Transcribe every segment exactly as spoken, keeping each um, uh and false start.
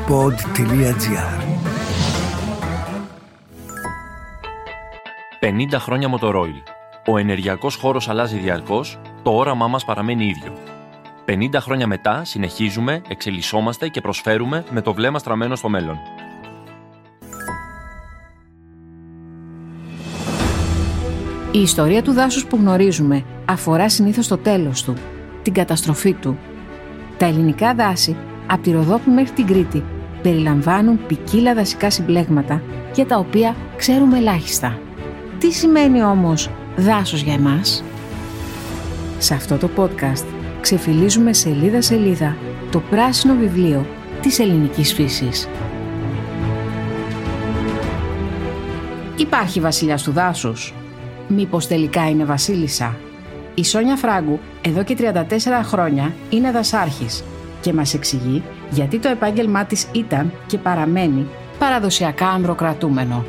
pod τελεία gr. πενήντα χρόνια Motorola. Ο ενεργειακός χώρος αλλάζει διαρκώς, το όραμά μας παραμένει ίδιο. πενήντα χρόνια μετά συνεχίζουμε, εξελισσόμαστε και προσφέρουμε με το βλέμμα στραμμένο στο μέλλον. Η ιστορία του δάσους που γνωρίζουμε αφορά συνήθως το τέλος του, την καταστροφή του. Τα ελληνικά δάση, από τη Ροδόπη μέχρι την Κρήτη, περιλαμβάνουν ποικίλα δασικά συμπλέγματα για τα οποία ξέρουμε ελάχιστα. Τι σημαίνει όμως δάσος για εμάς? Σε αυτό το podcast ξεφυλίζουμε σελίδα-σελίδα το πράσινο βιβλίο της ελληνικής φύσης. Υπάρχει βασιλιάς του δάσους? Μήπως τελικά είναι βασίλισσα? Η Σόνια Φράγκου εδώ και τριάντα τέσσερα χρόνια είναι δασάρχης και μας εξηγεί γιατί το επάγγελμά της ήταν και παραμένει παραδοσιακά ανδροκρατούμενο.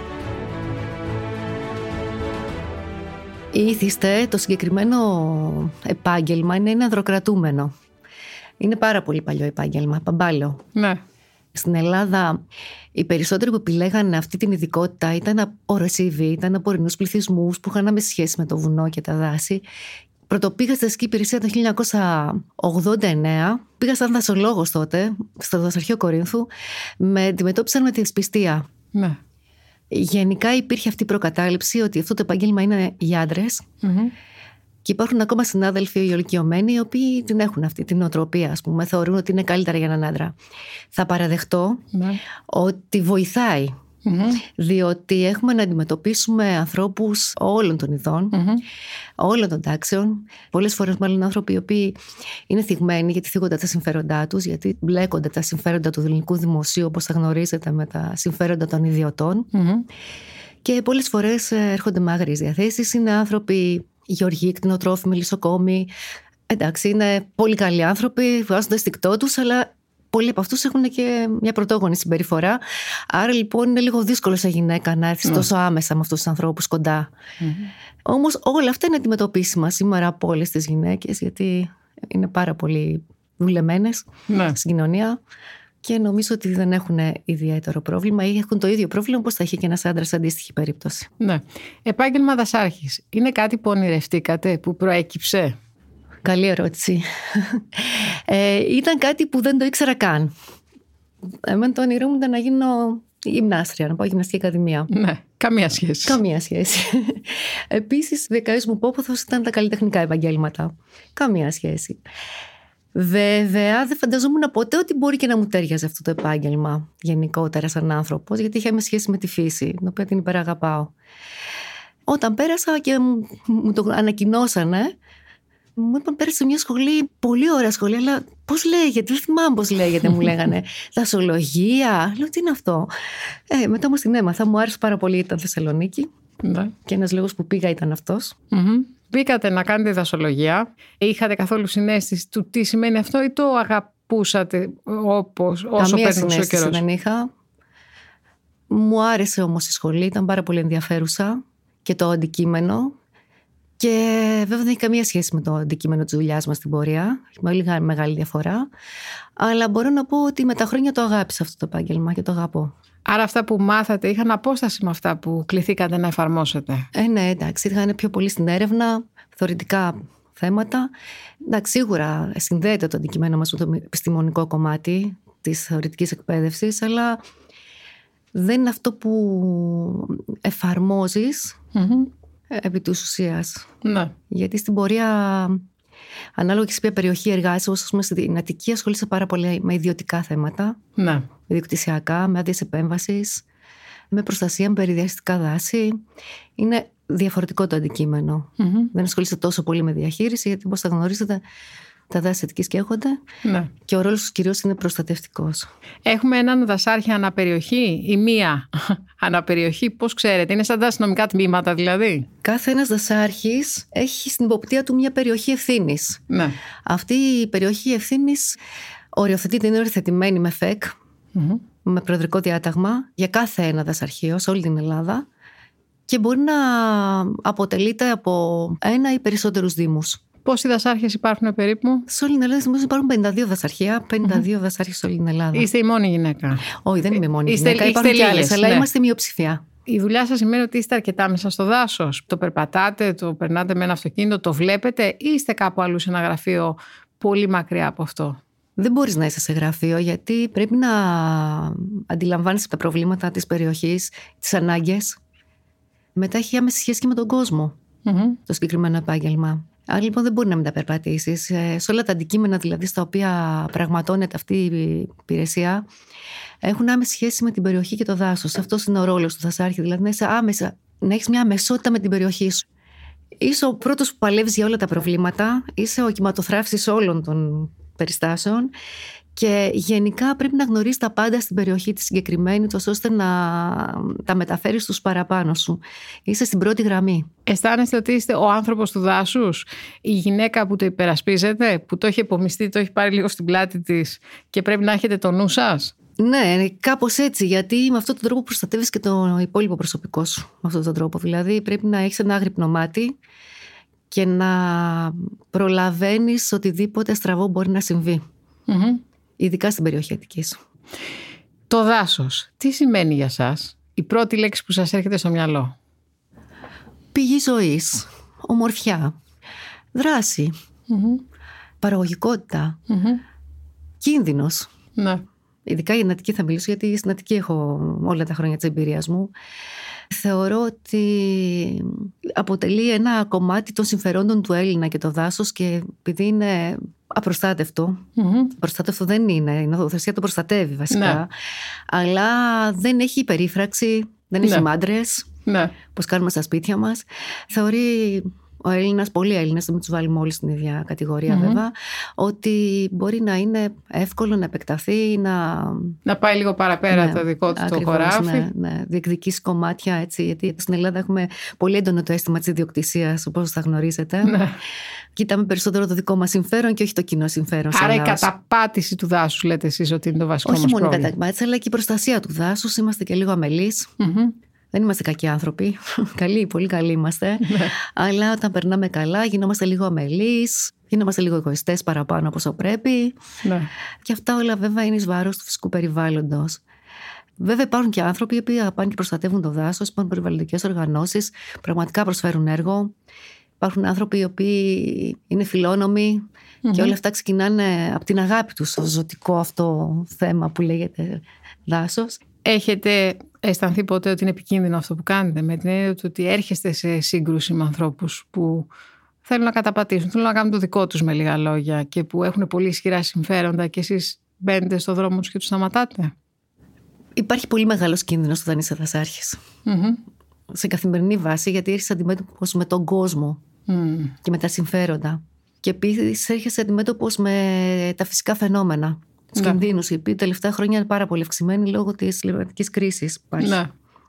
Ήθιστε, το συγκεκριμένο επάγγελμα είναι ένα ανδροκρατούμενο. Είναι πάρα πολύ παλιό επάγγελμα, παμπάλαιο. Ναι. Στην Ελλάδα οι περισσότεροι που επιλέγανε αυτή την ειδικότητα ήταν ορεσίβοι, ήταν από ορεινούς πληθυσμούς που είχαν άμεση σχέση με το βουνό και τα δάση. Πρωτοπήγα στη δασική υπηρεσία το χίλια εννιακόσια ογδόντα εννέα. Πήγα σαν δασολόγος τότε, στο Δασαρχείο Κορίνθου. Με αντιμετώπισαν με τη δυσπιστία. Ναι. Γενικά υπήρχε αυτή η προκατάληψη ότι αυτό το επάγγελμα είναι για άντρες. Mm-hmm. Και υπάρχουν ακόμα συνάδελφοι ηλικιωμένοι οι οποίοι την έχουν αυτή την νοοτροπία, ας πούμε, θεωρούν ότι είναι καλύτερα για έναν άντρα. Θα παραδεχτώ ναι. ότι βοηθάει. Mm-hmm. Διότι έχουμε να αντιμετωπίσουμε ανθρώπους όλων των ειδών, mm-hmm. όλων των τάξεων. Πολλές φορές, μάλλον, άνθρωποι οι οποίοι είναι θυγμένοι γιατί θίγονται τα συμφέροντά τους, γιατί μπλέκονται τα συμφέροντα του ελληνικού δημοσίου, όπως θα γνωρίζετε, με τα συμφέροντα των ιδιωτών. Mm-hmm. Και πολλές φορές έρχονται με άγριες διαθέσεις. Είναι άνθρωποι γεωργοί, κτηνοτρόφιμοι, λησοκόμοι. Εντάξει, είναι πολύ καλοί άνθρωποι, βγάζουν το αισθηκτό τους, αλλά πολλοί από αυτούς έχουν και μια πρωτόγονη συμπεριφορά. Άρα λοιπόν είναι λίγο δύσκολο σαν γυναίκα να έρθει mm. τόσο άμεσα με αυτούς τους ανθρώπους κοντά. Mm-hmm. Όμως όλα αυτά είναι αντιμετωπίσιμα σήμερα από όλες τις γυναίκες, γιατί είναι πάρα πολύ δουλεμένες mm. στην κοινωνία και νομίζω ότι δεν έχουν ιδιαίτερο πρόβλημα ή έχουν το ίδιο πρόβλημα όπως θα είχε και ένας άντρας σε αντίστοιχη περίπτωση. Ναι. Επάγγελμα δασάρχης. Είναι κάτι που ονειρευτήκατε, που προέκυψε? Καλή ερώτηση. Ε, ήταν κάτι που δεν το ήξερα καν. Εμένα το όνειρό μου ήταν να γίνω γυμνάστρια, να πάω γυμναστική ακαδημία. Ναι, καμία σχέση. Καμία σχέση. Επίσης, δεκαετής μου πόποθος ήταν τα καλλιτεχνικά επαγγέλματα. Καμία σχέση. Βέβαια, δεν φανταζόμουν ποτέ ότι μπορεί και να μου τέριαζε αυτό το επάγγελμα γενικότερα σαν άνθρωπος, γιατί είχε σχέση με τη φύση, την οποία την υπεραγαπάω. Όταν πέρασα και μου το ανακοινώσανε, μου είπαν πέρασε σε μια σχολή, πολύ ωραία σχολή, αλλά πώς λέγεται, δεν θυμάμαι πώς λέγεται, μου λέγανε. Δασολογία. Λέω, τι είναι αυτό? Ε, μετά όμως την έμαθα, μου άρεσε πάρα πολύ, ήταν Θεσσαλονίκη. Ναι. Και ένας λόγος που πήγα ήταν αυτός. Mm-hmm. Μπήκατε να κάνετε δασολογία. Είχατε καθόλου συναίσθηση του τι σημαίνει αυτό ή το αγαπούσατε όπως, όσο περνούσε ο καιρός? Δεν είχα. Μου άρεσε όμως η σχολή, ήταν πάρα πολύ ενδιαφέρουσα και το αντικείμενο. Και βέβαια δεν έχει καμία σχέση με το αντικείμενο της δουλειάς μας στην πορεία. Έχει λίγα μεγάλη διαφορά. Αλλά μπορώ να πω ότι με τα χρόνια το αγάπησα αυτό το επάγγελμα και το αγαπώ. Άρα αυτά που μάθατε είχαν απόσταση με αυτά που κληθήκατε να εφαρμόσετε? Ε, ναι, εντάξει. Είχαν πιο πολύ στην έρευνα, θεωρητικά θέματα. Εντάξει, σίγουρα συνδέεται το αντικείμενο μας με το επιστημονικό κομμάτι της θεωρητικής εκπαίδευσης, αλλά δεν είναι αυτό που εφαρμόζεις. Mm-hmm. Επί της ουσίας. Ναι. Γιατί στην πορεία, ανάλογα και σε ποια περιοχή εργάζεσαι, όπως πούμε στην Αττική, ασχολείσαι πάρα πολύ με ιδιωτικά θέματα. Ναι. Με ιδιοκτησιακά, με άδειες επέμβασης, με προστασία, με περιδιαστικά δάση. Είναι διαφορετικό το αντικείμενο. Mm-hmm. Δεν ασχολείσαι τόσο πολύ με διαχείριση, γιατί όπως θα γνωρίζετε, τα δάση Αττικής καίγονται. Ναι. Και ο ρόλος τους κυρίως είναι προστατευτικός. Έχουμε έναν δασάρχη αναπεριοχή ή μία αναπεριοχή, πώς ξέρετε, είναι σαν τα αστυνομικά τμήματα δηλαδή? Κάθε ένας δασάρχης έχει στην υποπτία του μια περιοχή ευθύνης. Ναι. Αυτή η περιοχή ευθύνης οριοθετείται, είναι οριοθετημένη με ΦΕΚ, mm-hmm. με προεδρικό διάταγμα για κάθε ένα δασαρχείο σε όλη την Ελλάδα και μπορεί να αποτελείται από ένα ή περισσότερους δήμους. Πόσοι δασάρχες υπάρχουν περίπου? Σε όλη την Ελλάδα νομίζω υπάρχουν πενήντα δύο δασαρχεία, πενήντα δύο mm-hmm. δασάρχες σε όλη την Ελλάδα. Είστε η μόνη γυναίκα? Όχι, δεν είμαι η μόνη είστε, γυναίκα. Υπάρχουν και άλλες, αλλά ναι. είμαστε μειοψηφία. Η δουλειά σας σημαίνει ότι είστε αρκετά μέσα στο δάσος. Το περπατάτε, το περνάτε με ένα αυτοκίνητο, το βλέπετε, ή είστε κάπου αλλού σε ένα γραφείο πολύ μακριά από αυτό? Δεν μπορείς να είσαι σε γραφείο, γιατί πρέπει να αντιλαμβάνεσαι τα προβλήματα της περιοχής, τις ανάγκες. Μετά έχει άμεση σχέση και με τον κόσμο mm-hmm. το συγκεκριμένο επάγγελμα. Άρα λοιπόν δεν μπορεί να μην τα περπατήσεις. Σε όλα τα αντικείμενα δηλαδή στα οποία πραγματώνεται αυτή η υπηρεσία έχουν άμεση σχέση με την περιοχή και το δάσος. Αυτός είναι ο ρόλος του δασάρχη, δηλαδή να είσαι άμεσα, να έχεις μια αμεσότητα με την περιοχή σου. Είσαι ο πρώτος που παλεύεις για όλα τα προβλήματα, είσαι ο κυματοθράφησης όλων των περιστάσεων και γενικά πρέπει να γνωρίσεις τα πάντα στην περιοχή τη συγκεκριμένη, τόσο ώστε να τα μεταφέρεις στους παραπάνω σου. Είσαι στην πρώτη γραμμή. Αισθάνεστε ότι είστε ο άνθρωπος του δάσους, η γυναίκα που το υπερασπίζεται, που το έχει επομιστεί, το έχει πάρει λίγο στην πλάτη της και πρέπει να έχετε το νου σας? Ναι, κάπως έτσι, γιατί με αυτόν τον τρόπο προστατεύεις και το υπόλοιπο προσωπικό σου. Με αυτόν τον τρόπο. Δηλαδή πρέπει να έχεις ένα άγρυπνο μάτι και να προλαβαίνεις οτιδήποτε στραβό μπορεί να συμβεί. Mm-hmm. Ειδικά στην περιοχή Αττικής. Το δάσος, τι σημαίνει για σας? Η πρώτη λέξη που σας έρχεται στο μυαλό? Πηγή ζωής, ομορφιά, δράση, mm-hmm. παραγωγικότητα, mm-hmm. κίνδυνος. Ναι. Ειδικά για την Αττική θα μιλήσω, γιατί στην Αττική έχω όλα τα χρόνια της εμπειρίας μου. Θεωρώ ότι αποτελεί ένα κομμάτι των συμφερόντων του Έλληνα και το δάσος, και επειδή είναι απροστάτευτο, mm-hmm. προστάτευτο δεν είναι, η νομοθεσία το προστατεύει βασικά, ναι. αλλά δεν έχει υπερίφραξη, δεν έχει ναι. μάντρες, ναι. όπως κάνουμε στα σπίτια μας. Θεωρεί ο Έλληνας, πολλοί Έλληνες, δεν τους βάλουμε όλοι στην ίδια κατηγορία mm-hmm. βέβαια, ότι μπορεί να είναι εύκολο να επεκταθεί, να... να πάει λίγο παραπέρα ναι, το δικό του ακριβώς, το χωράφι. Ναι, ναι, διεκδικήσει κομμάτια, έτσι, γιατί στην Ελλάδα έχουμε πολύ έντονο το αίσθημα της ιδιοκτησίας, όπως θα γνωρίζετε. Ναι. Κοιτάμε περισσότερο το δικό μας συμφέρον και όχι το κοινό συμφέρον. Άρα η καταπάτηση του δάσους, λέτε εσείς ότι είναι το βασικό όχι μας πρόβλημα. Όχι μόνο η καταπάτηση, αλλά και η προστασία του δάσους. Είμαστε και λίγο αμελείς. Mm-hmm. Δεν είμαστε κακοί άνθρωποι. Καλοί, πολύ καλοί είμαστε. Αλλά όταν περνάμε καλά, γινόμαστε λίγο αμελείς, γινόμαστε λίγο εγωιστές παραπάνω από όσο πρέπει. Ναι. Και αυτά όλα βέβαια είναι εις βάρος του φυσικού περιβάλλοντος. Βέβαια υπάρχουν και άνθρωποι οι οποίοι πάνε και προστατεύουν το δάσος, υπάρχουν περιβαλλοντικές οργανώσεις, πραγματικά προσφέρουν έργο. Υπάρχουν άνθρωποι οι οποίοι είναι φιλόνομοι mm-hmm. και όλα αυτά ξεκινάνε από την αγάπη τους στο ζωτικό αυτό θέμα που λέγεται δάσος. Έχετε αισθανθεί ποτέ ότι είναι επικίνδυνο αυτό που κάνετε, με την έννοια ότι έρχεστε σε σύγκρουση με ανθρώπους που θέλουν να καταπατήσουν, θέλουν να κάνουν το δικό τους με λίγα λόγια και που έχουν πολύ ισχυρά συμφέροντα και εσείς μπαίνετε στο δρόμο τους και τους σταματάτε? Υπάρχει πολύ μεγάλος κίνδυνος όταν είσαι δασάρχης. Mm-hmm. Σε καθημερινή βάση, γιατί έρχεσαι αντιμέτωπος με τον κόσμο mm. και με τα συμφέροντα. Και επίσης έρχεσαι αντιμέτωπος με τα φυσικά φαινόμενα. Τους ναι. κινδύνους, οι οποίοι τελευταία χρόνια είναι πάρα πολύ αυξημένοι λόγω της κλιματικής κρίσης. Ναι.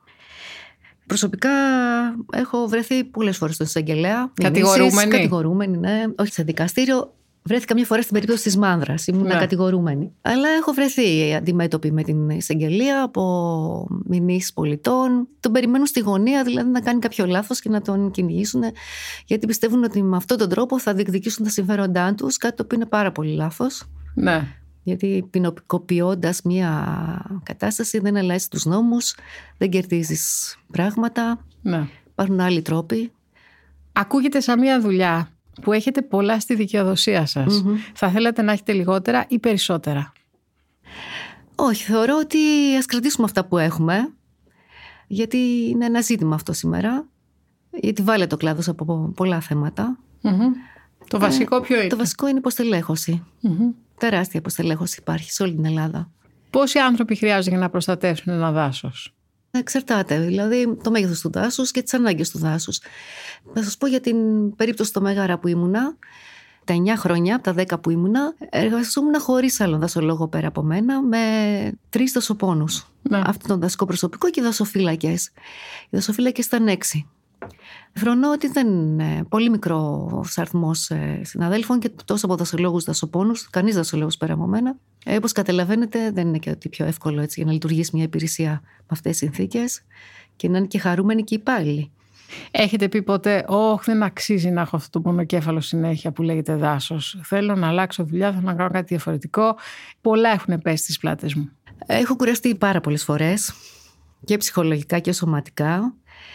Προσωπικά έχω βρεθεί πολλές φορές στον εισαγγελέα. Κατηγορούμενη. Κατηγορούμενη, ναι. Όχι σε δικαστήριο. Βρέθηκα μια φορά στην περίπτωση της Μάνδρας. Ήμουν ναι. κατηγορούμενη. Αλλά έχω βρεθεί αντιμέτωπη με την εισαγγελία από μηνύσεις πολιτών. Τον περιμένουν στη γωνία, δηλαδή να κάνει κάποιο λάθος και να τον κυνηγήσουν, γιατί πιστεύουν ότι με αυτόν τον τρόπο θα διεκδικήσουν τα συμφέροντά τους. Κάτι το οποίο είναι πάρα πολύ λάθος. Ναι. Γιατί ποινικοποιώντας μια κατάσταση δεν αλλάζει τους νόμους, δεν κερδίζεις πράγματα. Ναι. Υπάρχουν άλλοι τρόποι. Ακούγεται σαν μια δουλειά που έχετε πολλά στη δικαιοδοσία σας. Mm-hmm. Θα θέλατε να έχετε λιγότερα ή περισσότερα? Όχι, θεωρώ ότι ας κρατήσουμε αυτά που έχουμε, γιατί είναι ένα ζήτημα αυτό σήμερα. Γιατί βάλε το κλάδος από πολλά θέματα. Mm-hmm. Το βασικό ποιο είναι? Ε, το βασικό είναι υποστελέχωση. Mm-hmm. Τεράστια υποστελέχωση υπάρχει σε όλη την Ελλάδα. Πόσοι άνθρωποι χρειάζονται για να προστατεύσουν ένα δάσος? Εξαρτάται, δηλαδή το μέγεθος του δάσους και τις ανάγκες του δάσους. Θα σας πω για την περίπτωση στο Μέγαρα που ήμουνα. Τα εννιά χρόνια, από τα δέκα που ήμουνα, εργαζόμουν χωρίς άλλον δασολόγο πέρα από μένα, με τρεις δασοπόνους. Ναι. Αυτό το δασικό προσωπικό και οι δασοφύλακες. Οι δασοφύλακες ήταν έξι. Φρονώ ότι δεν είναι πολύ μικρός αριθμός συναδέλφων και τόσο από δασολόγους δασοπόνους, κανείς δασολόγος πέρα από μένα. Ε, όπως καταλαβαίνετε, δεν είναι και ότι πιο εύκολο έτσι, για να λειτουργήσει μια υπηρεσία με αυτές τις συνθήκες και να είναι και χαρούμενοι και υπάλληλοι. Έχετε πει ποτέ, όχι, δεν αξίζει να έχω αυτό το πονοκέφαλο συνέχεια που λέγεται δάσος. Θέλω να αλλάξω δουλειά, θέλω να κάνω κάτι διαφορετικό. Πολλά έχουν πέσει στις πλάτες μου. Έχω κουραστεί πάρα πολλές φορές, και ψυχολογικά και σωματικά,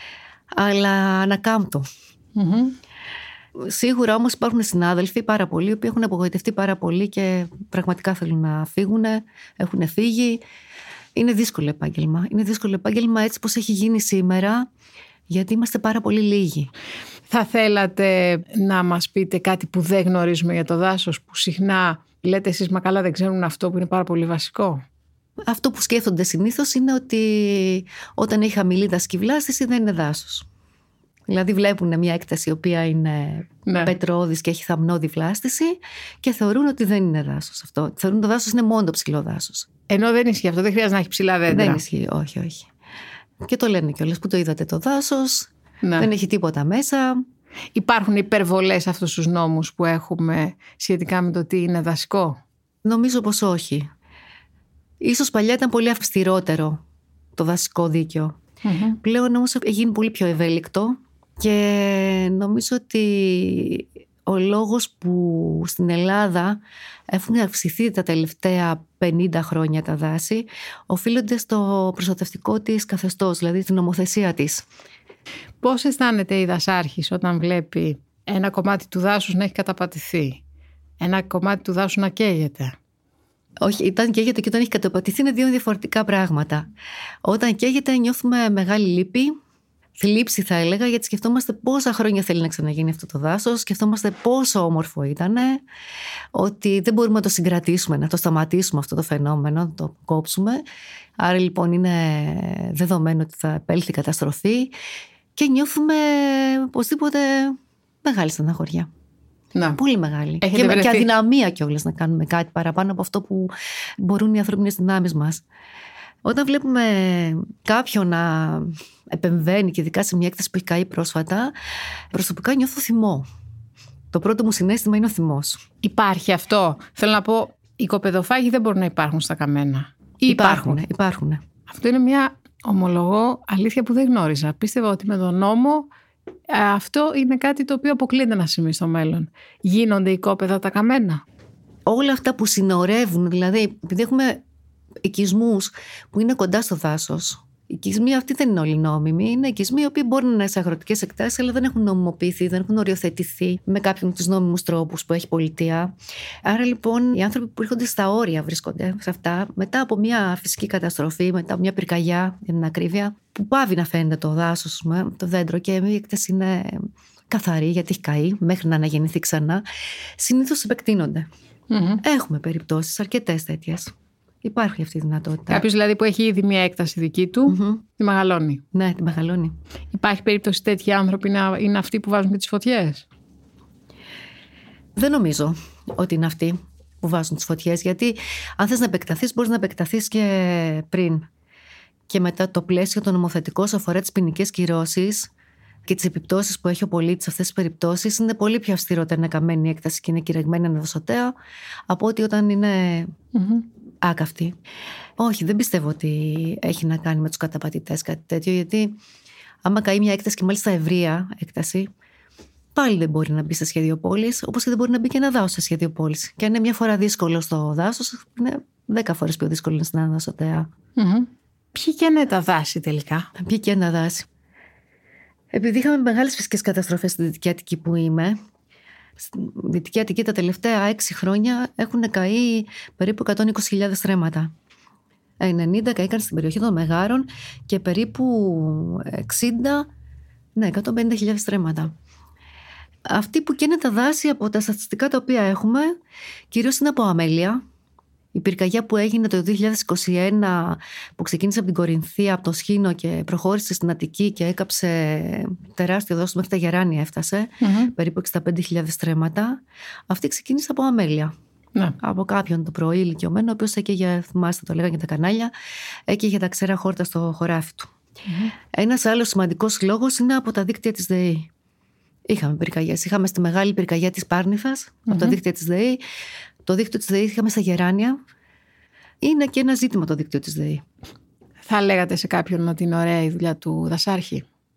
αλλά ανακάμπτω. Mm-hmm. Σίγουρα όμως υπάρχουν συνάδελφοι πάρα πολλοί, οι οποίοι έχουν απογοητευτεί πάρα πολύ και πραγματικά θέλουν να φύγουν, έχουν φύγει. Είναι δύσκολο επάγγελμα. Είναι δύσκολο επάγγελμα έτσι πως έχει γίνει σήμερα, γιατί είμαστε πάρα πολύ λίγοι. Θα θέλατε να μας πείτε κάτι που δεν γνωρίζουμε για το δάσος, που συχνά λέτε εσείς, μα καλά δεν ξέρουν αυτό που είναι πάρα πολύ βασικό? Αυτό που σκέφτονται συνήθως είναι ότι όταν έχει χαμηλή δασκυβλάστηση δεν είναι δάσος. Δηλαδή βλέπουν μια έκταση η οποία είναι ναι. πετρώδης και έχει θαμνώδη βλάστηση και θεωρούν ότι δεν είναι δάσος αυτό. Θεωρούν το δάσος είναι μόνο το ψηλό δάσος. Ενώ δεν ισχύει αυτό, δεν χρειάζεται να έχει ψηλά δέντρα. Δεν ισχύει, όχι, όχι. Και το λένε κιόλας, που το είδατε το δάσος, ναι. δεν έχει τίποτα μέσα. Υπάρχουν υπερβολές σε αυτούς τους νόμους που έχουμε σχετικά με το τι είναι δασικό? Νομίζω πως όχι. Ίσως παλιά ήταν πολύ αυστηρότερο το δασικό δίκαιο. Mm-hmm. Πλέον όμως έχει γίνει πολύ πιο ευέλικτο και νομίζω ότι ο λόγος που στην Ελλάδα έχουν αυξηθεί τα τελευταία πενήντα χρόνια τα δάση οφείλονται στο προστατευτικό της καθεστώς, δηλαδή την νομοθεσία της. Πώς αισθάνεται η δασάρχης όταν βλέπει ένα κομμάτι του δάσους να έχει καταπατηθεί, ένα κομμάτι του δάσους να καίγεται? Όχι, όταν καίγεται και όταν έχει καταπατηθεί είναι δύο διαφορετικά πράγματα. Όταν καίγεται νιώθουμε μεγάλη λύπη, θλίψη θα έλεγα, γιατί σκεφτόμαστε πόσα χρόνια θέλει να ξαναγίνει αυτό το δάσος, σκεφτόμαστε πόσο όμορφο ήταν, ότι δεν μπορούμε να το συγκρατήσουμε, να το σταματήσουμε αυτό το φαινόμενο, να το κόψουμε. Άρα λοιπόν είναι δεδομένο ότι θα επέλθει καταστροφή και νιώθουμε οπωσδήποτε μεγάλη στεναχωριά. Να. Πολύ μεγάλη. Και, και αδυναμία κιόλας να κάνουμε κάτι παραπάνω από αυτό που μπορούν οι ανθρώπινες δυνάμεις μας. Όταν βλέπουμε κάποιον να επεμβαίνει και ειδικά σε μια έκταση που έχει καεί πρόσφατα, προσωπικά νιώθω θυμό. Το πρώτο μου συναίσθημα είναι ο θυμός. Υπάρχει αυτό? Θέλω να πω, οι οικοπεδοφάγοι δεν μπορούν να υπάρχουν στα καμένα. Υπάρχουν, υπάρχουν. Αυτό είναι μια, ομολογώ, αλήθεια που δεν γνώριζα. Πίστευα ότι με τον νόμο αυτό είναι κάτι το οποίο αποκλείται να συμβεί στο μέλλον. Γίνονται οικόπεδα τα καμένα? Όλα αυτά που συνορεύουν, δηλαδή επειδή έχουμε οικισμούς που είναι κοντά στο δάσος, οι οικισμοί αυτοί δεν είναι όλοι νόμιμοι. Είναι οικισμοί οι οποίοι μπορεί να είναι σε αγροτικές εκτάσεις, αλλά δεν έχουν νομιμοποιηθεί, δεν έχουν οριοθετηθεί με κάποιον από τους νόμιμους τρόπους που έχει πολιτεία. Άρα λοιπόν οι άνθρωποι που έρχονται στα όρια βρίσκονται σε αυτά, μετά από μια φυσική καταστροφή, μετά από μια πυρκαγιά, για την ακρίβεια, που πάβει να φαίνεται το δάσος, το δέντρο, και η έκταση είναι καθαρή γιατί έχει καεί μέχρι να αναγεννηθεί ξανά, συνήθως επεκτείνονται. Mm-hmm. Έχουμε περιπτώσεις αρκετές τέτοιες. Υπάρχει αυτή η δυνατότητα. Κάποιος δηλαδή που έχει ήδη μια έκταση δική του, mm-hmm. τη μεγαλώνει. Ναι, τη μεγαλώνει. Υπάρχει περίπτωση τέτοιοι άνθρωποι να είναι αυτοί που βάζουν και τις φωτιές? Δεν νομίζω ότι είναι αυτοί που βάζουν τις φωτιές, γιατί αν θες να επεκταθείς, μπορείς να επεκταθείς και πριν. Και μετά το πλαίσιο το νομοθετικό σε αφορά τις ποινικές κυρώσεις και τις επιπτώσεις που έχει ο πολίτης σε αυτές τις περιπτώσεις είναι πολύ πιο αυστηρό όταν είναι καμένη η έκταση και είναι κηρεγμένη ανεδοσοτέα από ότι όταν είναι mm-hmm. άκαυτη. Όχι, δεν πιστεύω ότι έχει να κάνει με τους καταπατητές κάτι τέτοιο, γιατί άμα καεί μια έκταση και μάλιστα ευρεία έκταση, πάλι δεν μπορεί να μπει σε σχέδιο πόλης, όπως και δεν μπορεί να μπει και ένα δάσος σε σχέδιο πόλης. Και αν είναι μια φορά δύσκολο στο δάσος, είναι δέκα φορές πιο δύσκολο στην ανεδοσοτέα. Mm-hmm. Ποιοι και είναι τα δάση τελικά? Ποιοι και είναι τα δάση? Επειδή είχαμε μεγάλες φυσικές καταστροφές στη Δυτική Αττική που είμαι, στη Δυτική Αττική τα τελευταία έξι χρόνια έχουν καεί περίπου εκατόν είκοσι χιλιάδες στρέμματα. ενενήντα καήκαν στην περιοχή των Μεγάρων και περίπου εξήντα, ναι, εκατόν πενήντα χιλιάδες στρέμματα. Αυτοί που καίνε τα δάση από τα στατιστικά τα οποία έχουμε, κυρίως είναι από αμέλεια. Η πυρκαγιά που έγινε το δύο χιλιάδες είκοσι ένα, που ξεκίνησε από την Κορινθία, από το Σχήνο και προχώρησε στην Αττική και έκαψε τεράστιο δάσος, μέχρι τα Γεράνια έφτασε, mm-hmm. περίπου εξήντα πέντε χιλιάδες στρέμματα. Αυτή ξεκίνησε από αμέλεια. Ναι. Από κάποιον το πρωί ηλικιωμένο, ο οποίος έκαιγε, θυμάστε το λέγανε για τα κανάλια, έκαιγε τα ξέρα χόρτα στο χωράφι του. Mm-hmm. Ένας άλλος σημαντικός λόγος είναι από τα δίκτυα της ΔΕΗ. Είχαμε πυρκαγιές. Είχαμε στη μεγάλη πυρκαγιά της Πάρνηθας, mm-hmm. από τα δίκτυα της ΔΕΗ. Το δίκτυο της ΔΕΗ είχαμε στα Γεράνια. Είναι και ένα ζήτημα το δίκτυο της ΔΕΗ. Θα λέγατε σε κάποιον ότι είναι ωραία η δουλειά του δασάρχη?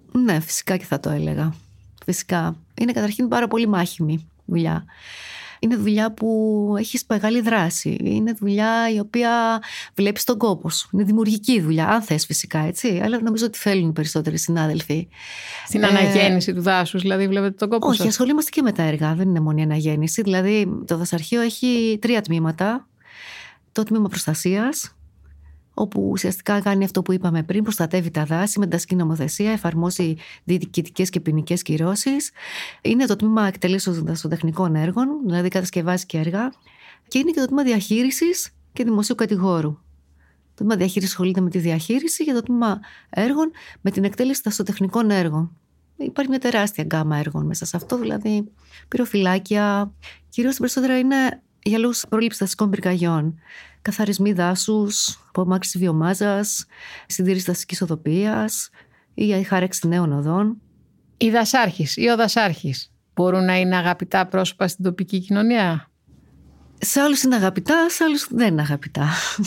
Ναι, φυσικά και θα το έλεγα. Φυσικά. Είναι καταρχήν πάρα πολύ μάχημη δουλειά. Είναι δουλειά που έχεις μεγάλη δράση. Είναι δουλειά η οποία βλέπεις τον κόπο σου. Είναι δημιουργική δουλειά, αν θες φυσικά, έτσι. Αλλά νομίζω ότι θέλουν οι περισσότεροι συνάδελφοι. Στην ε... αναγέννηση του δάσους, δηλαδή, βλέπετε τον κόπο Όχι, σας. ασχολούμαστε και με τα έργα. Δεν είναι μόνο η αναγέννηση. Δηλαδή, το δασαρχείο έχει τρία τμήματα. Το τμήμα προστασίας, όπου ουσιαστικά κάνει αυτό που είπαμε πριν, προστατεύει τα δάση με δασική νομοθεσία, εφαρμόζει διοικητικές και ποινικές κυρώσεις. Είναι το τμήμα εκτελέσεως δασοτεχνικών έργων, δηλαδή κατασκευάζει και έργα. Και είναι και το τμήμα διαχείρισης και δημοσίου κατηγόρου. Το τμήμα διαχείρισης ασχολείται με τη διαχείριση και το τμήμα έργων με την εκτέλεση δασοτεχνικών έργων. Υπάρχει μια τεράστια γκάμα έργων μέσα σε αυτό, δηλαδή πυροφυλάκια. Κυρίως περισσότερα είναι για λόγους πρόληψης δασικών πυρκαγιών. Καθαρισμοί δάσους, απομάκρυνση βιομάζας, συντήρηση δασικής οδοποιίας ή η χάραξη νέων οδών. Οι δασάρχης ή ο δασάρχης μπορούν να είναι αγαπητά πρόσωπα στην τοπική κοινωνία? Σε άλλους είναι αγαπητά, σε άλλους δεν είναι αγαπητά.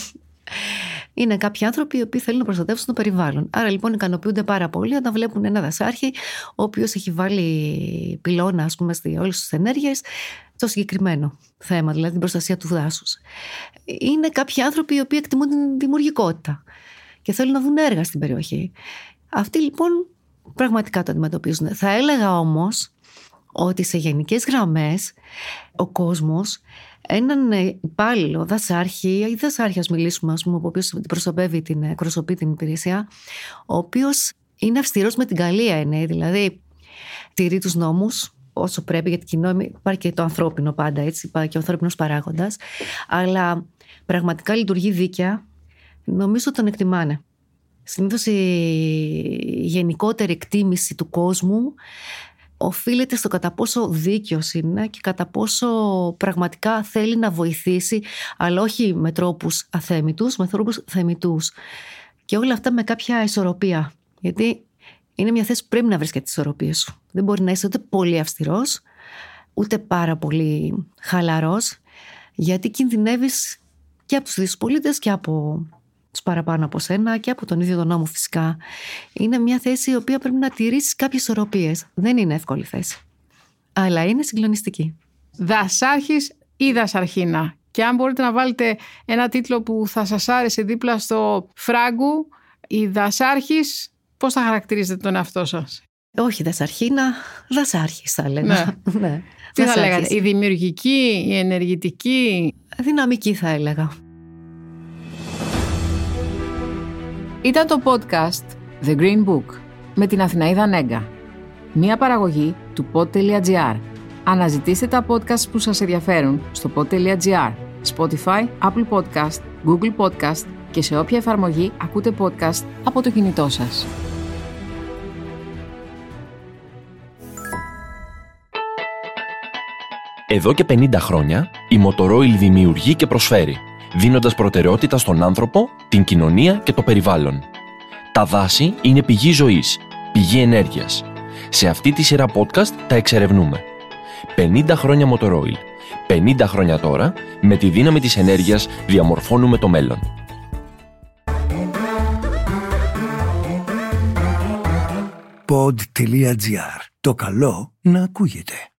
Είναι κάποιοι άνθρωποι οι οποίοι θέλουν να προστατεύσουν το περιβάλλον. Άρα λοιπόν ικανοποιούνται πάρα πολύ όταν βλέπουν ένα δασάρχη, ο οποίος έχει βάλει πυλώνα, ας πούμε, σε όλες τις ενέργειες, το συγκεκριμένο θέμα, δηλαδή την προστασία του δάσους. Είναι κάποιοι άνθρωποι οι οποίοι εκτιμούν την δημιουργικότητα και θέλουν να δουν έργα στην περιοχή. Αυτοί λοιπόν πραγματικά το αντιμετωπίζουν. Θα έλεγα όμως ότι σε γενικές γραμμές ο κόσμος έναν υπάλληλο, δασάρχη ή δασάρχη, ας μιλήσουμε, ας πούμε, ο οποίος προσωπεύει την, εκπροσωπεί την υπηρεσία, ο οποίος είναι αυστηρός με την καλή έννοια, δηλαδή τηρεί τους νόμους όσο πρέπει, γιατί κοινό υπάρχει και το ανθρώπινο πάντα, έτσι, υπάρχει και ο ανθρώπινος παράγοντας, αλλά πραγματικά λειτουργεί δίκαια, νομίζω τον εκτιμάνε. Συνήθως η γενικότερη εκτίμηση του κόσμου οφείλεται στο κατά πόσο δίκαιος είναι και κατά πόσο πραγματικά θέλει να βοηθήσει, αλλά όχι με τρόπους αθέμητους, με τρόπους θεμιτούς. Και όλα αυτά με κάποια ισορροπία. Γιατί είναι μια θέση που πρέπει να βρεις και τις ισορροπίες σου. Δεν μπορεί να είσαι ούτε πολύ αυστηρός, ούτε πάρα πολύ χαλαρός, γιατί κινδυνεύεις και από τους ίδιους πολίτες και από τους παραπάνω από σένα και από τον ίδιο τον νόμο φυσικά. Είναι μια θέση η οποία πρέπει να τηρήσεις κάποιες ισορροπίες. Δεν είναι εύκολη θέση. Αλλά είναι συγκλονιστική. Δασάρχης ή δασαρχίνα. Και αν μπορείτε να βάλετε ένα τίτλο που θα σας άρεσε δίπλα στο φράγκου, η δασάρχης, πώς θα χαρακτηρίζετε τον εαυτό σας? Όχι δασαρχίνα, δασάρχης θα έλεγα. Ναι. Ναι. Τι θα λέγατε, η δημιουργική, η ενεργητική? Δυναμική θα έλεγα. Ήταν το podcast The Green Book με την Αθηναίδα Νέγκα. Μία παραγωγή του pod τελεία gr. Αναζητήστε τα podcast που σας ενδιαφέρουν στο pod τελεία gr, Spotify, Apple Podcast, Google Podcast και σε όποια εφαρμογή ακούτε podcast από το κινητό σας. Εδώ και πενήντα χρόνια η Motoroil δημιουργεί και προσφέρει, δίνοντας προτεραιότητα στον άνθρωπο, την κοινωνία και το περιβάλλον. Τα δάση είναι πηγή ζωής, πηγή ενέργειας. Σε αυτή τη σειρά podcast τα εξερευνούμε. πενήντα χρόνια Motoroil. πενήντα χρόνια τώρα, με τη δύναμη της ενέργειας διαμορφώνουμε το μέλλον. pod τελεία gr. Το καλό να ακούγεται.